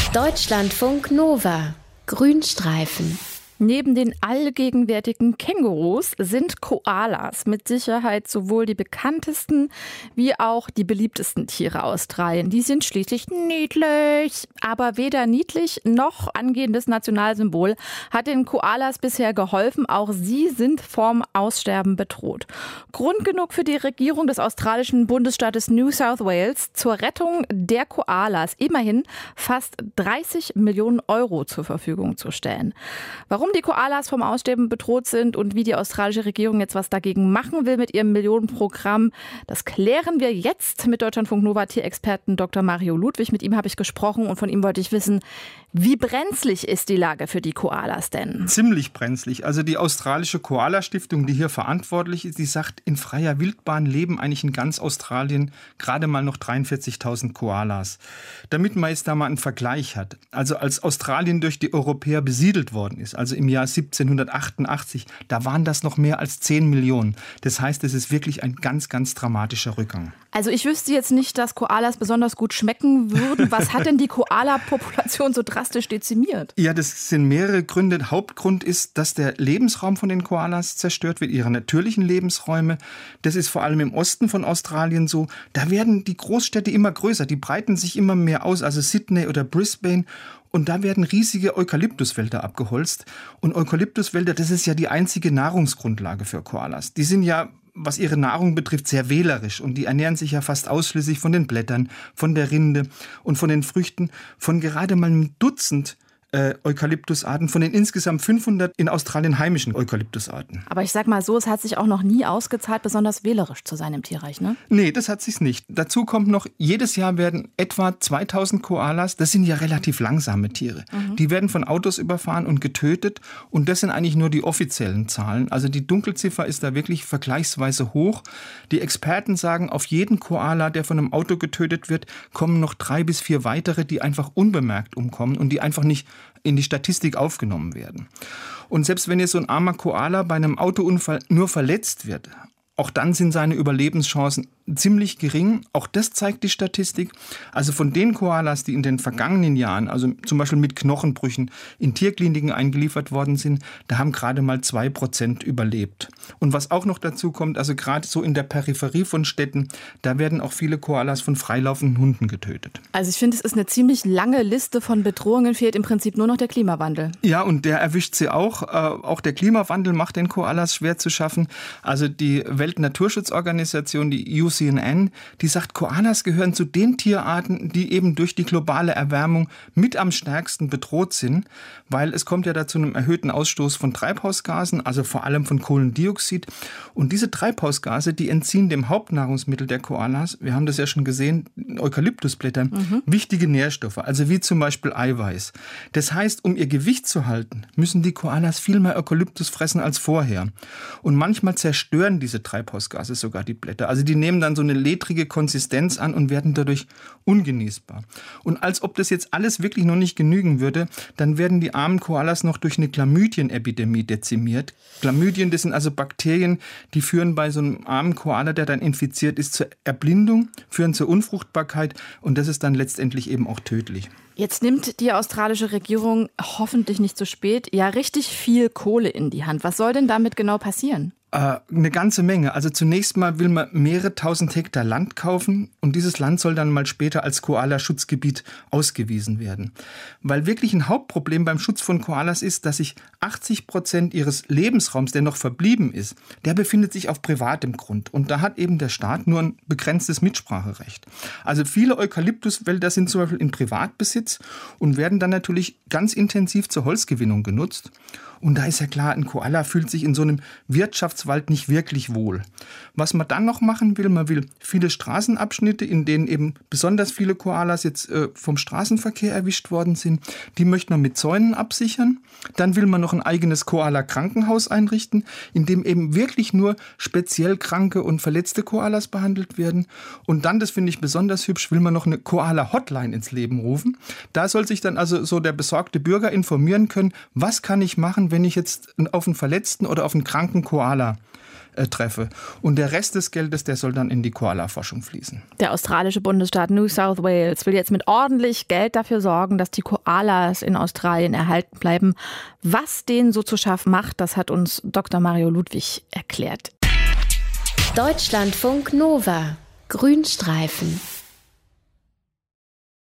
Deutschlandfunk Nova. Grünstreifen. Neben den allgegenwärtigen Kängurus sind Koalas mit Sicherheit sowohl die bekanntesten wie auch die beliebtesten Tiere Australien. Die sind schließlich niedlich. Aber weder niedlich noch angehendes Nationalsymbol hat den Koalas bisher geholfen. Auch sie sind vom Aussterben bedroht. Grund genug für die Regierung des australischen Bundesstaates New South Wales, zur Rettung der Koalas immerhin fast 30 Millionen Euro zur Verfügung zu stellen. Warum die Koalas vom Aussterben bedroht sind und wie die australische Regierung jetzt was dagegen machen will mit ihrem Millionenprogramm, das klären wir jetzt mit Deutschlandfunk Nova Tierexperten Dr. Mario Ludwig. Mit ihm habe ich gesprochen und von ihm wollte ich wissen, wie brenzlig ist die Lage für die Koalas denn? Ziemlich brenzlig. Also die australische Koala-Stiftung, die hier verantwortlich ist, die sagt, in freier Wildbahn leben eigentlich in ganz Australien gerade mal noch 43.000 Koalas. Damit man jetzt da mal einen Vergleich hat. Also als Australien durch die Europäer besiedelt worden ist, also im Jahr 1788, da waren das noch mehr als 10 Millionen. Das heißt, es ist wirklich ein ganz, ganz dramatischer Rückgang. Also ich wüsste jetzt nicht, dass Koalas besonders gut schmecken würden. Was hat denn die Koala-Population so drastisch dezimiert? Ja, das sind mehrere Gründe. Hauptgrund ist, dass der Lebensraum von den Koalas zerstört wird, ihre natürlichen Lebensräume. Das ist vor allem im Osten von Australien so. Da werden die Großstädte immer größer, die breiten sich immer mehr aus, also Sydney oder Brisbane. Und da werden riesige Eukalyptuswälder abgeholzt. Und Eukalyptuswälder, das ist ja die einzige Nahrungsgrundlage für Koalas. Die sind ja, was ihre Nahrung betrifft, sehr wählerisch. Und die ernähren sich ja fast ausschließlich von den Blättern, von der Rinde und von den Früchten von gerade mal einem Dutzend Eukalyptusarten, von den insgesamt 500 in Australien heimischen Eukalyptusarten. Aber ich sag mal so, es hat sich auch noch nie ausgezahlt, besonders wählerisch zu sein im Tierreich, ne? Nee, das hat sich's nicht. Dazu kommt noch, jedes Jahr werden etwa 2000 Koalas, das sind ja relativ langsame Tiere, die werden von Autos überfahren und getötet. Und das sind eigentlich nur die offiziellen Zahlen. Also die Dunkelziffer ist da wirklich vergleichsweise hoch. Die Experten sagen, auf jeden Koala, der von einem Auto getötet wird, kommen noch 3 bis 4 weitere, die einfach unbemerkt umkommen und die einfach nicht in die Statistik aufgenommen werden. Und selbst wenn jetzt so ein armer Koala bei einem Autounfall nur verletzt wird, auch dann sind seine Überlebenschancen ziemlich gering. Auch das zeigt die Statistik. Also von den Koalas, die in den vergangenen Jahren, also zum Beispiel mit Knochenbrüchen, in Tierkliniken eingeliefert worden sind, da haben gerade mal 2% überlebt. Und was auch noch dazu kommt, also gerade so in der Peripherie von Städten, da werden auch viele Koalas von freilaufenden Hunden getötet. Also ich finde, es ist eine ziemlich lange Liste von Bedrohungen, fehlt im Prinzip nur noch der Klimawandel. Ja, und der erwischt sie auch. Auch der Klimawandel macht den Koalas schwer zu schaffen. Also die Weltnaturschutzorganisation, die UCNN, die sagt, Koalas gehören zu den Tierarten, die eben durch die globale Erwärmung mit am stärksten bedroht sind, weil es kommt ja da zu einem erhöhten Ausstoß von Treibhausgasen, also vor allem von Kohlendioxid. Und diese Treibhausgase, die entziehen dem Hauptnahrungsmittel der Koalas, wir haben das ja schon gesehen, Eukalyptusblättern, wichtige Nährstoffe, also wie zum Beispiel Eiweiß. Das heißt, um ihr Gewicht zu halten, müssen die Koalas viel mehr Eukalyptus fressen als vorher. Und manchmal zerstören diese Treibhausgase sogar die Blätter. Also die nehmen dann so eine ledrige Konsistenz an und werden dadurch ungenießbar. Und als ob das jetzt alles wirklich noch nicht genügen würde, dann werden die armen Koalas noch durch eine Chlamydien-Epidemie dezimiert. Chlamydien, das sind also Bakterien, die führen bei so einem armen Koala, der dann infiziert ist, zur Erblindung, führen zur Unfruchtbarkeit und das ist dann letztendlich eben auch tödlich. Jetzt nimmt die australische Regierung, hoffentlich nicht zu spät, ja richtig viel Kohle in die Hand. Was soll denn damit genau passieren? Eine ganze Menge. Also zunächst mal will man mehrere tausend Hektar Land kaufen und dieses Land soll dann mal später als Koala-Schutzgebiet ausgewiesen werden. Weil wirklich ein Hauptproblem beim Schutz von Koalas ist, dass sich 80% ihres Lebensraums, der noch verblieben ist, der befindet sich auf privatem Grund. Und da hat eben der Staat nur ein begrenztes Mitspracherecht. Also viele Eukalyptuswälder sind zum Beispiel in Privatbesitz und werden dann natürlich ganz intensiv zur Holzgewinnung genutzt. Und da ist ja klar, ein Koala fühlt sich in so einem Wirtschaftswald nicht wirklich wohl. Was man dann noch machen will, man will viele Straßenabschnitte, in denen eben besonders viele Koalas jetzt vom Straßenverkehr erwischt worden sind, die möchte man mit Zäunen absichern. Dann will man noch ein eigenes Koala-Krankenhaus einrichten, in dem eben wirklich nur speziell kranke und verletzte Koalas behandelt werden. Und dann, das finde ich besonders hübsch, will man noch eine Koala-Hotline ins Leben rufen. Da soll sich dann also so der besorgte Bürger informieren können, was kann ich machen, wenn ich jetzt auf einen verletzten oder auf einen kranken Koala treffe. Und der Rest des Geldes, der soll dann in die Koala-Forschung fließen. Der australische Bundesstaat New South Wales will jetzt mit ordentlich Geld dafür sorgen, dass die Koalas in Australien erhalten bleiben. Was denen so zu schaffen macht, das hat uns Dr. Mario Ludwig erklärt. Deutschlandfunk Nova. Grünstreifen.